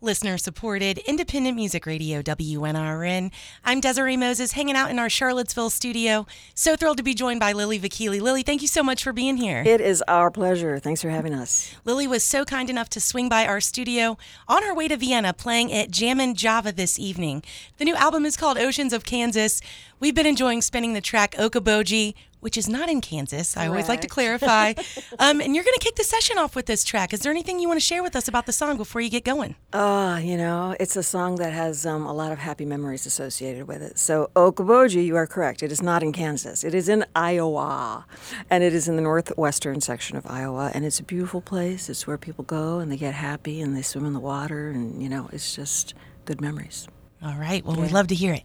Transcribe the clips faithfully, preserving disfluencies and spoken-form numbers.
Listener-supported, independent music radio, W N R N. I'm Desiree Moses, hanging out in our Charlottesville studio. So thrilled to be joined by Lily Vakili. Lily, thank you so much for being here. It is our pleasure. Thanks for having us. Lily was so kind enough to swing by our studio on her way to Vienna, playing at Jammin' Java this evening. The new album is called Oceans of Kansas. We've been enjoying spinning the track Okoboji, which is not in Kansas. I always like to clarify. um, and you're going to kick the session off with this track. Is there anything you want to share with us about the song before you get going? Oh, you know, it's a song that has um, a lot of happy memories associated with it. So Okoboji, you are correct. It is not in Kansas. It is in Iowa. And it is in the northwestern section of Iowa. And it's a beautiful place. It's where people go and they get happy and they swim in the water. And, you know, it's just good memories. All right. Well, Yeah. we'd love to hear it.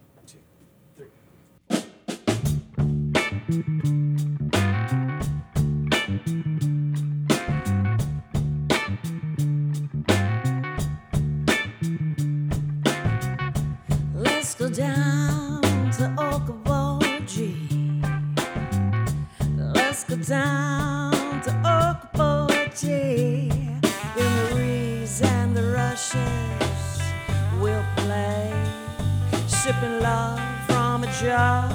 Let's go down to Okoboji. Let's go down to Okoboji. The Maries and the Rushes will play, sipping love from a jar.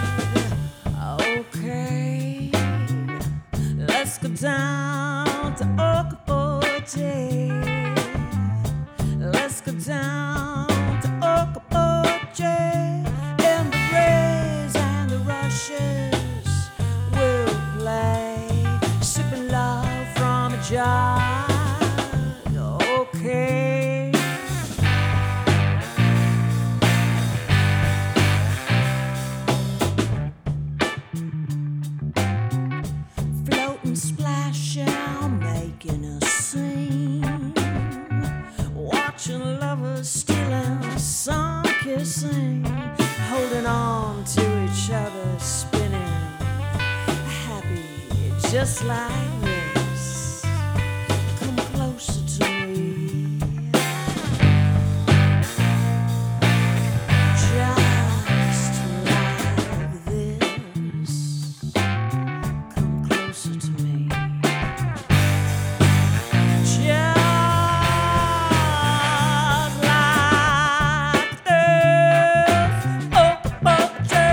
Okay, let's go down to Okoboji. Let's go down to Okoboji. And the rays and the rushes will play, sipping love from a jar. Okay. Floating, splashing, making a scene. Watching lovers stealing, sun kissing, holding on to each other, spinning, happy just like this. Come closer to me, just like this. Come closer to me. Just like this. Okoboji.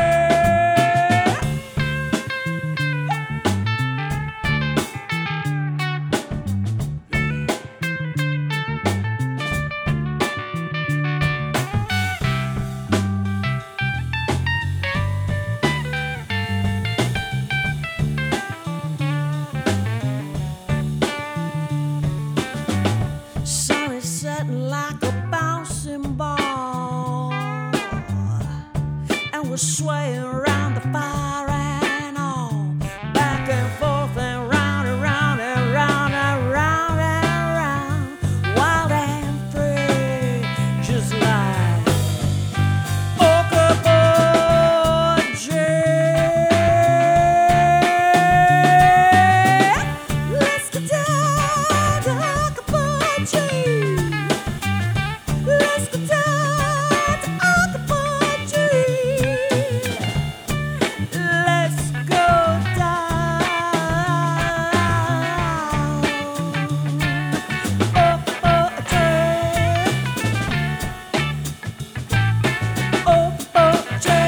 Sun is setting like a bouncing ball, and we're swaying around the fire and all, back and forth and round and round and round and round and round, wild and free, just like Okoboji. Let's go down to Okoboji. Let's go down to Okoboji. Let's go down. Okoboji. Okoboji.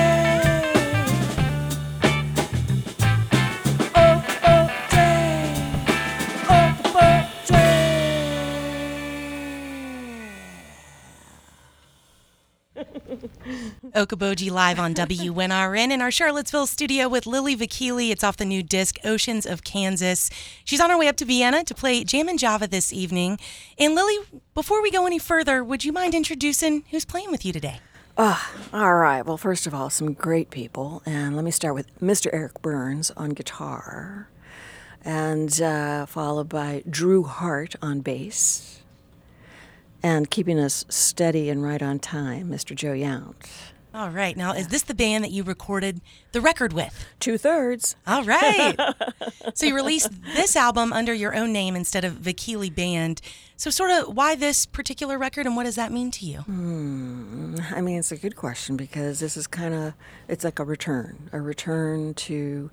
Okoboji live on W N R N in our Charlottesville studio with Lily Vakili. It's off the new disc, Oceans of Kansas. She's on her way up to Vienna to play Jammin' Java this evening. And Lily, before we go any further, would you mind introducing who's playing with you today? Ah, all right. Well, first of all, some great people. And let me start with Mister Eric Burns on guitar, and uh, followed by Drew Hart on bass, and keeping us steady and right on time, Mister Joe Yount. All right. Now, is this the band that you recorded the record with? Two-thirds. All right. So you released this album under your own name instead of Vakili Band. So sort of why this particular record, and what does that mean to you? Hmm. I mean, it's a good question because this is kind of, it's like a return, a return to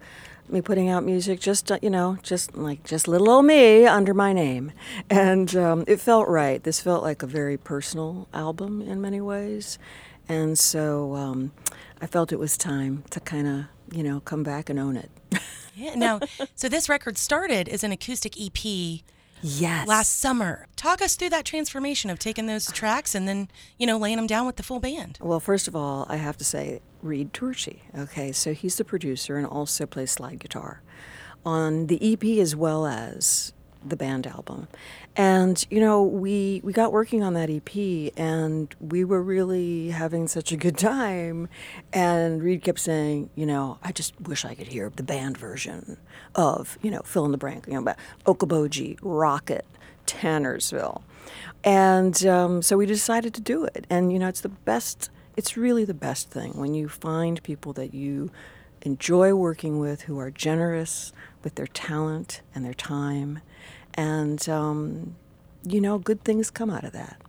me putting out music, just uh, you know, just like just little old me under my name, and um, it felt right. This felt like a very personal album in many ways, and so um, I felt it was time to kind of you know come back and own it. Yeah. Now, so this record started as an acoustic E P. Yes. Last summer. Talk us through that transformation of taking those tracks and then, you know, laying them down with the full band. Well, first of all, I have to say Reed Turchi. Okay, so he's the producer and also plays slide guitar on the E P as well as the band album. And, you know, we we got working on that E P and we were really having such a good time. And Reed kept saying, you know, I just wish I could hear the band version of, you know, fill in the blank, you know, about Okoboji, Rocket, Tannersville. And um, so we decided to do it. And, you know, it's the best, it's really the best thing when you find people that you enjoy working with who are generous with their talent and their time. And, um, you know, good things come out of that.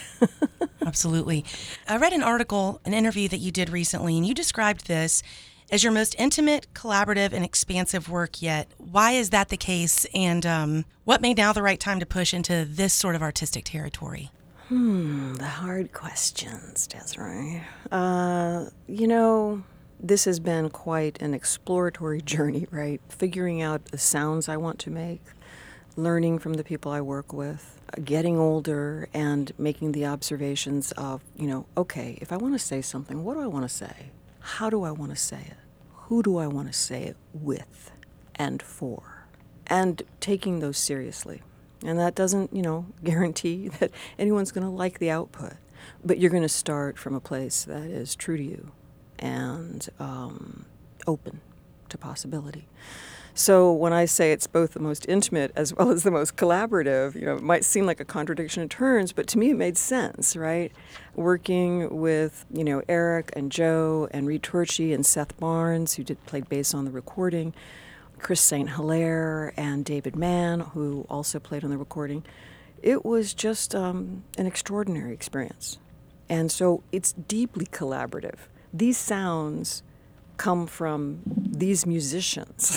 Absolutely. I read an article, an interview that you did recently, and you described this as your most intimate, collaborative, and expansive work yet. Why is that the case, and um, what made now the right time to push into this sort of artistic territory? Hmm, the hard questions, Desiree. Uh, you know, this has been quite an exploratory journey, right? Figuring out the sounds I want to make, learning from the people I work with, getting older and making the observations of, you know, okay, if I want to say something, what do I want to say? How do I want to say it? Who do I want to say it with and for? And taking those seriously. And that doesn't, you know, guarantee that anyone's going to like the output. But you're going to start from a place that is true to you and um, open to possibility. So when I say it's both the most intimate as well as the most collaborative, you know, it might seem like a contradiction in terms, but to me it made sense, right? Working with, you know, Eric and Joe and Reed Turchi and Seth Barnes, who did played bass on the recording, Chris Saint Hilaire and David Mann, who also played on the recording. It was just um, an extraordinary experience. And so it's deeply collaborative. These sounds come from these musicians.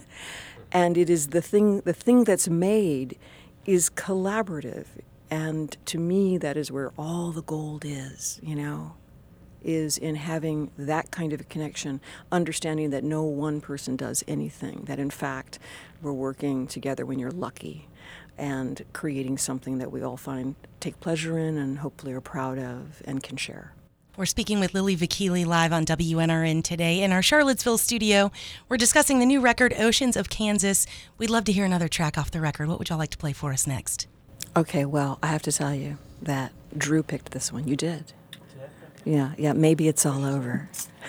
And it is the thing, the thing that's made is collaborative. And to me, that is where all the gold is, you know, is in having that kind of a connection, understanding that no one person does anything, that in fact, we're working together when you're lucky and creating something that we all find, take pleasure in and hopefully are proud of and can share. We're speaking with Lily Vakili live on W N R N today in our Charlottesville studio. We're discussing the new record, Oceans of Kansas. We'd love to hear another track off the record. What would y'all like to play for us next? Okay, well, I have to tell you that Drew picked this one. You did. Yeah, yeah, maybe it's all over.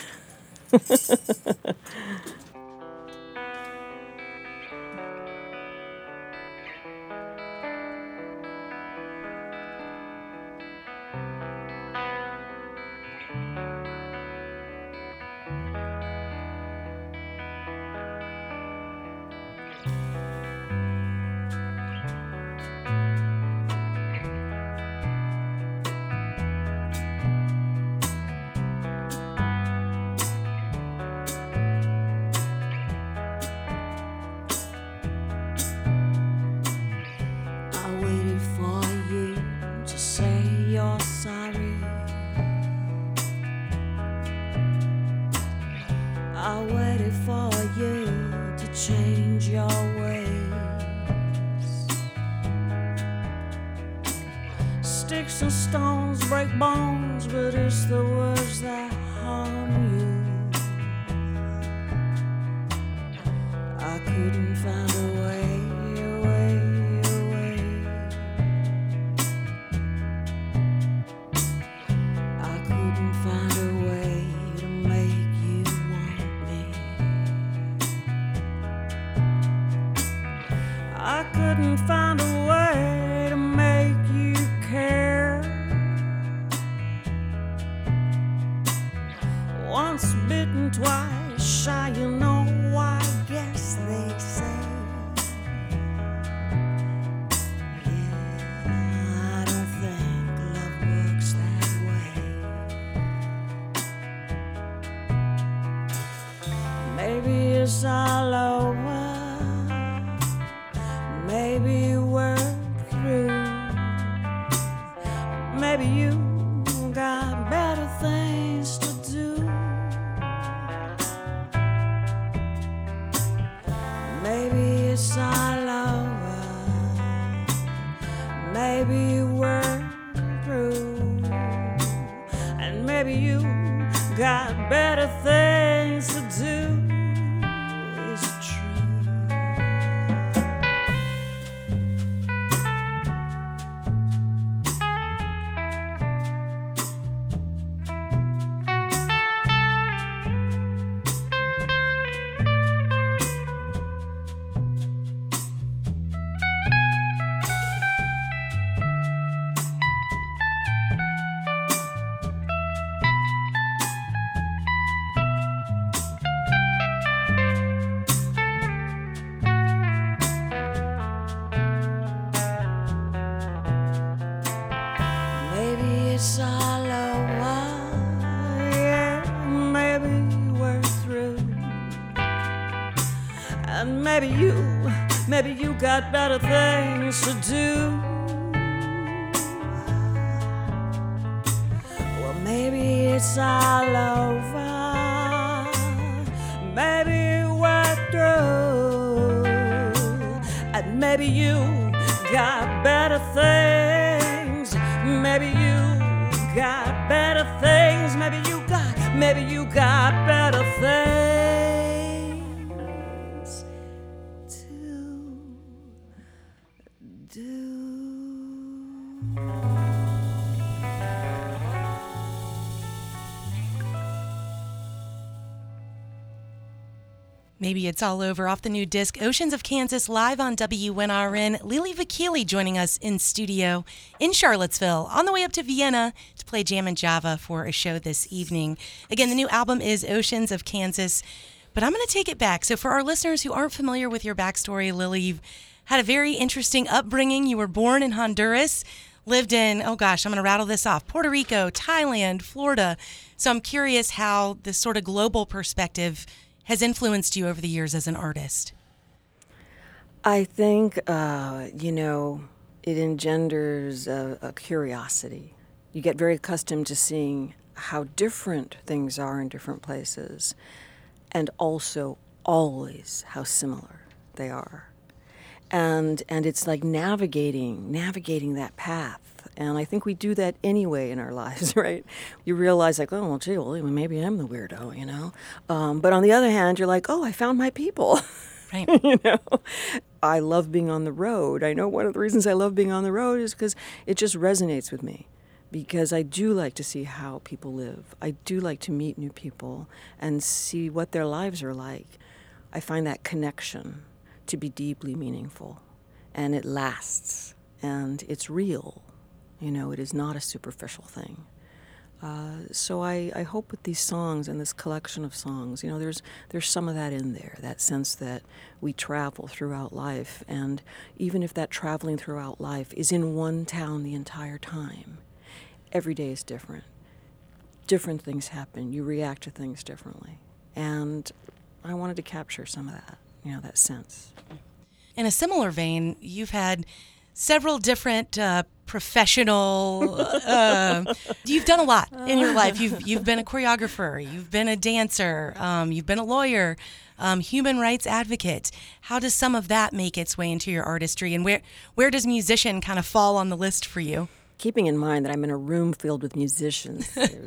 Sticks and stones break bones, but it's the words that harm you. I couldn't find a way, a way, a way. I couldn't find a way to make you want me. I couldn't find a way to make you care. Once bitten, twice shy, you know, I guess they say. Yeah, I don't think love works that way. Maybe it's all over. Maybe we're through. Maybe you got better things to do. Maybe it's all over. Maybe we're through. And maybe you got better things to do. It's true. It's all over, yeah, maybe we're through. And maybe you, maybe you got better things to do. Well, maybe it's all over, maybe we're through. And maybe you got better things, maybe you got better things, maybe you got, maybe you got better things to do. Maybe it's all over off the new disc Oceans of Kansas live on W N R N. Lily Vakili joining us in studio in Charlottesville on the way up to Vienna to play Jammin' Java for a show this evening. Again, the new album is Oceans of Kansas, but I'm going to take it back. So for our listeners who aren't familiar with your backstory, Lily, you've had a very interesting upbringing. You were born in Honduras, lived in, oh gosh, I'm going to rattle this off, Puerto Rico, Thailand, Florida. So I'm curious how this sort of global perspective has influenced you over the years as an artist. I think, uh, you know, it engenders a, a curiosity. You get very accustomed to seeing how different things are in different places, and also always how similar they are. And and it's like navigating, navigating that path. And I think we do that anyway in our lives, right? You realize, like, oh, well, gee, well, maybe I'm the weirdo, you know? Um, but on the other hand, you're like, oh, I found my people. Right. You know? I love being on the road. I know one of the reasons I love being on the road is because it just resonates with me. Because I do like to see how people live. I do like to meet new people and see what their lives are like. I find that connection to be deeply meaningful. And it lasts. And it's real. You know, it is not a superficial thing. Uh, so I, I hope with these songs and this collection of songs, you know, there's there's some of that in there, that sense that we travel throughout life. And even if that traveling throughout life is in one town the entire time, every day is different. Different things happen. You react to things differently. And I wanted to capture some of that, you know, that sense. In a similar vein, you've had several different uh, professional. Uh, you've done a lot in your life. You've you've been a choreographer. You've been a dancer. Um, you've been a lawyer, um, human rights advocate. How does some of that make its way into your artistry, and where where does musician kind of fall on the list for you? Keeping in mind that I'm in a room filled with musicians.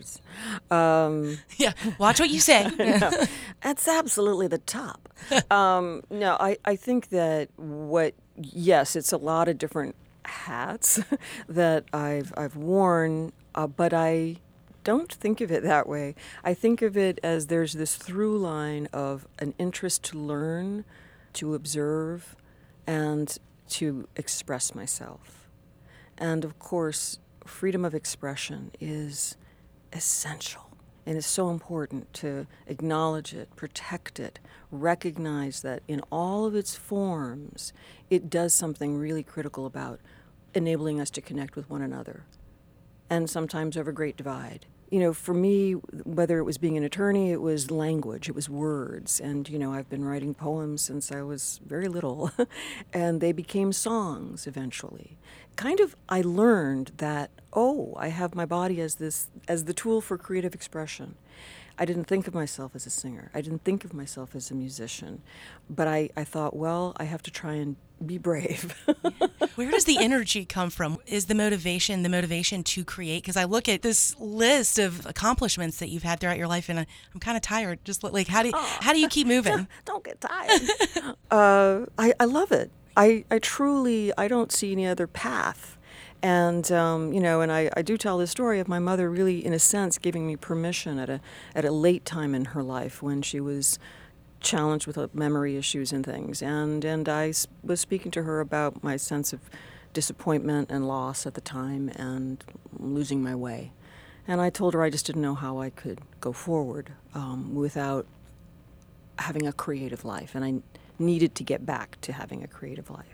um, yeah, watch what you say. no, that's absolutely the top. Um, no, I, I think that what, yes, it's a lot of different hats that I've I've worn, uh, but I don't think of it that way. I think of it as there's this through line of an interest to learn, to observe, and to express myself. And of course, freedom of expression is essential. And it's so important to acknowledge it, protect it, recognize that in all of its forms, it does something really critical about enabling us to connect with one another. And sometimes over great divide. you know, for me, whether it was being an attorney, it was language, it was words. And, you know, I've been writing poems since I was very little, and they became songs eventually. Kind of, I learned that, oh, I have my body as this, as the tool for creative expression. I didn't think of myself as a singer. I didn't think of myself as a musician. But I, I thought, well, I have to try and be brave. Where does the energy come from? Is the motivation the motivation to create? Because I look at this list of accomplishments that you've had throughout your life, and I, I'm kind of tired. Just like, how do you, Oh. how do you keep moving? Don't get tired. uh, I, I love it. I, I truly, I don't see any other path. And, um, you know, and I, I do tell this story of my mother really, in a sense, giving me permission at a at a late time in her life when she was challenged with uh, memory issues and things. And, and I s- was speaking to her about my sense of disappointment and loss at the time and losing my way. And I told her I just didn't know how I could go forward um, without having a creative life. And I needed to get back to having a creative life.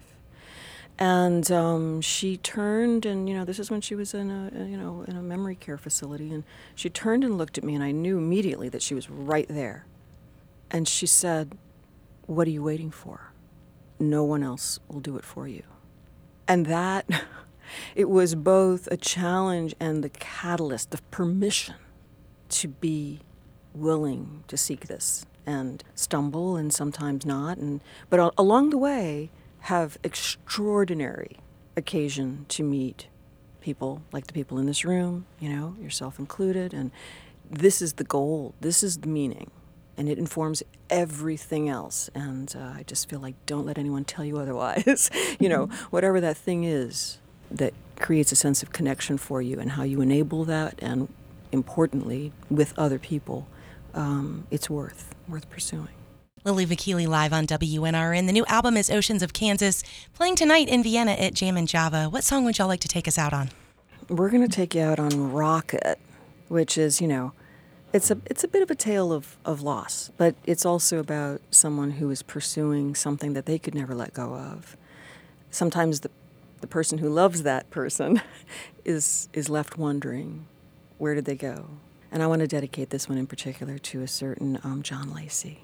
And um, she turned, and you know, this is when she was in a you know in a memory care facility, and she turned and looked at me, and I knew immediately that she was right there. And she said, "What are you waiting for? No one else will do it for you." And that, it was both a challenge and the catalyst, the permission to be willing to seek this and stumble and sometimes not, and but a- along the way, have extraordinary occasion to meet people like the people in this room, you know, yourself included. And this is the goal. This is the meaning. And it informs everything else. And uh, I just feel like don't let anyone tell you otherwise. You know, whatever that thing is that creates a sense of connection for you and how you enable that, and importantly, with other people, um, it's worth, worth pursuing. Lily Vakili live on W N R N. The new album is Oceans of Kansas, playing tonight in Vienna at Jammin' Java. What song would y'all like to take us out on? We're going to take you out on Rocket, which is, you know, it's a it's a bit of a tale of, of loss, but it's also about someone who is pursuing something that they could never let go of. Sometimes the the person who loves that person is is left wondering, where did they go? And I want to dedicate this one in particular to a certain um, John Lacey.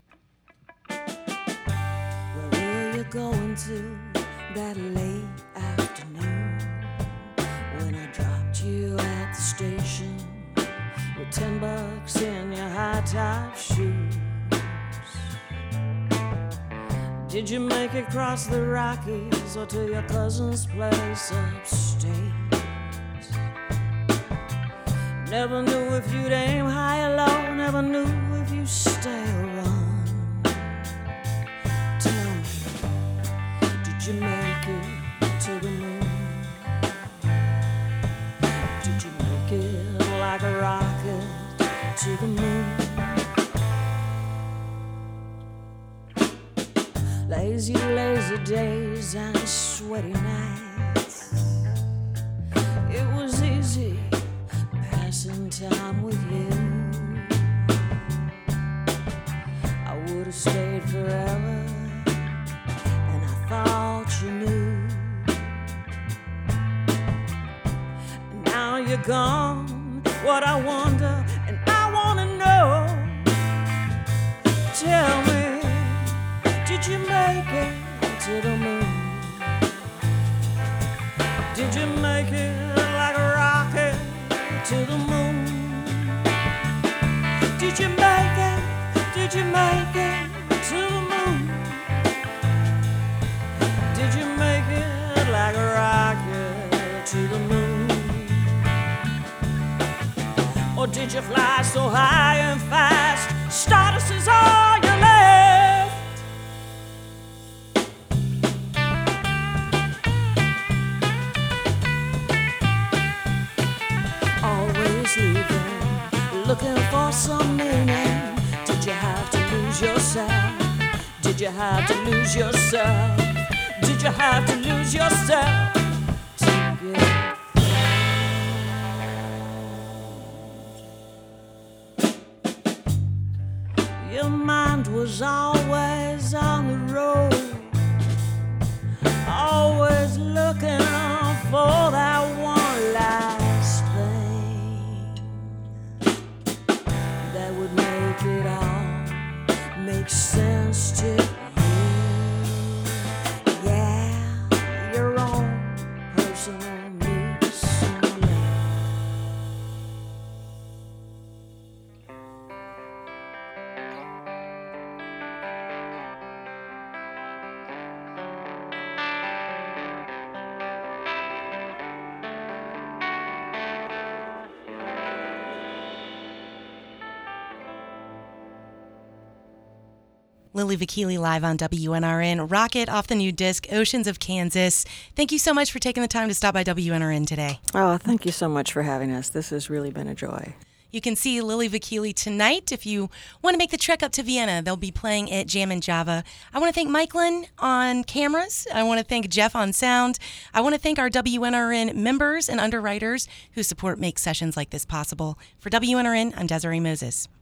Where were you going to that late afternoon when I dropped you at the station with ten bucks in your high-top shoes? Did you make it across the Rockies or to your cousin's place upstate? Never knew if you'd aim high or low, never knew if you'd stay or run. Tell me, did you make it to the moon? Did you make it like a rocket to the moon? Lazy, lazy days and sweaty nights. It was easy passing time with you. I would have stayed forever, and I thought you knew. And now you're gone, what I wonder, and I wanna know. Tell me, did you make it to the moon? Did you make it like a rocket to the moon? Did you make it? Did you make it to the moon? Did you make it like a rocket to the moon? Or did you fly so high and fast, Stardust is all you left? Always leaving, looking for some meaning. Did you have to lose yourself? Did you have to lose yourself? Did you have to lose yourself to get found? Your mind was always on the road, always looking for that one last thing. Lily Vakili live on W N R N. Rocket off the new disc, Oceans of Kansas. Thank you so much for taking the time to stop by W N R N today. Oh, thank you so much for having us. This has really been a joy. You can see Lily Vakili tonight if you want to make the trek up to Vienna. They'll be playing at Jammin' Java. I want to thank Mikeland on cameras. I want to thank Jeff on sound. I want to thank our W N R N members and underwriters who support make sessions like this possible. For W N R N, I'm Desiree Moses.